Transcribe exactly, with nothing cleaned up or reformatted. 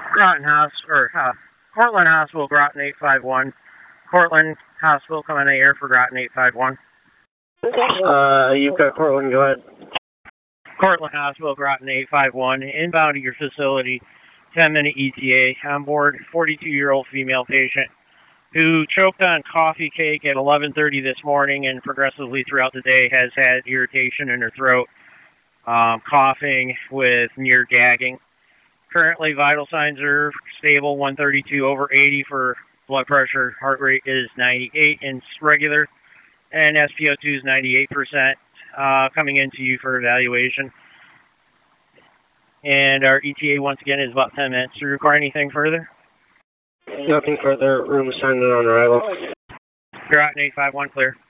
Groton Hospital, or uh, Cortland Hospital, Groton eight five one. Cortland Hospital, come on the air for Groton eight five one. Uh, you've got Cortland, go ahead. Cortland Hospital, Groton eight five one, inbound to your facility, ten minute E T A. On board, forty-two-year-old female patient who choked on coffee cake at eleven thirty this morning and progressively throughout the day has had irritation in her throat, um, coughing with near gagging. Currently, vital signs are stable, one thirty-two over eighty for blood pressure. Heart rate is ninety-eight and regular, and S p O two is ninety-eight percent. Uh, coming into you for evaluation. And our E T A, once again, is about ten minutes. Do you require anything further? Nothing further. Room assigned on arrival. Groton eight five one, clear.